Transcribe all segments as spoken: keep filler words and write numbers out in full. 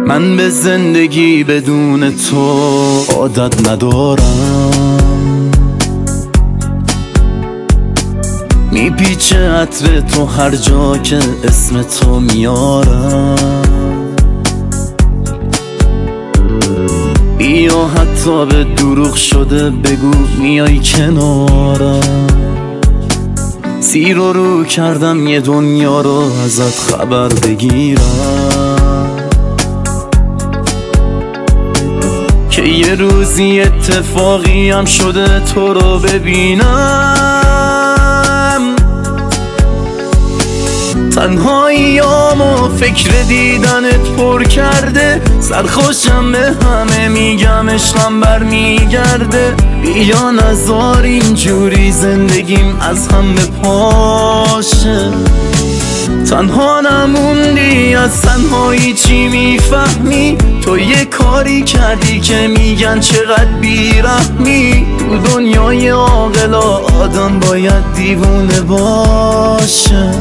من به زندگی بدون تو عادت ندارم، میپیچه عطر تو هر جا که اسم تو میارم. بیا حتی به دروغ شده بگو میای کنارم. زیر و رو کردم یه دنیا رو ازت خبر بگیرم، که یه روزی اتفاقی هم شده تو رو ببینم. تنهاییامو فکر دیدنت پر کرده، سرخوشم به همه میگم عشقم بر میگرده. بیا نذار اینجوری زندگیم از هم بپاشه. تنها نموندی از تنهایی چی میفهمی؟ تو یه کاری کردی که میگن چقدر بیرحمی. تو دنیای عاقلا آدم باید دیوونه باشه.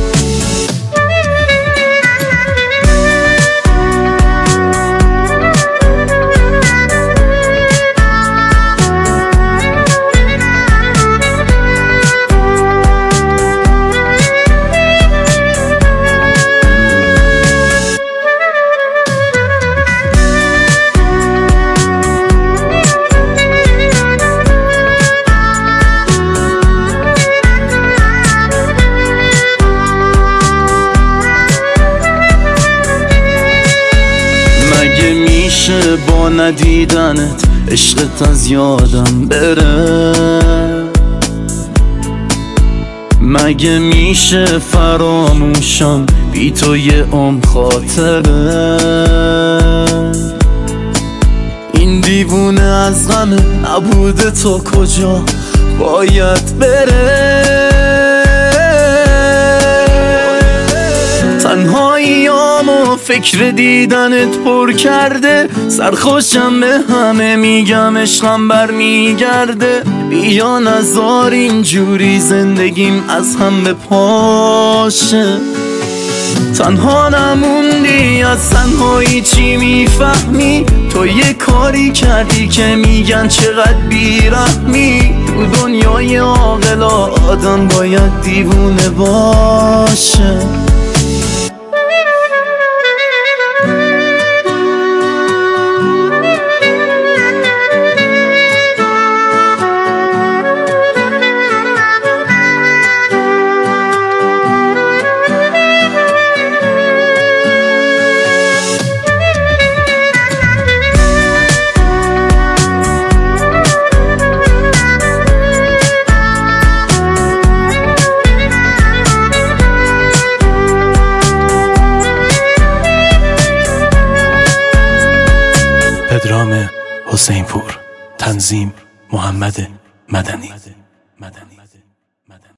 میشه با ندیدنت عشقت از یادم بره؟ مگه میشه فراموشم بی تو یه عمر خاطره؟ این دیوونه از غم نبوده تو کجا باید بره؟ تنهاییامو فکر دیدنت پر کرده، سرخوشم به همه میگم عشقم بر میگرده. بیا نذار اینجوری زندگیم از هم بپاشه. تنها نموندی از تنهایی چی میفهمی؟ تو یه کاری کردی که میگن چقدر بیرحمی. تو دنیای عاقلا آدم باید دیوونه باشه. پدرام حسین پور، تنظیم محمد مدنی.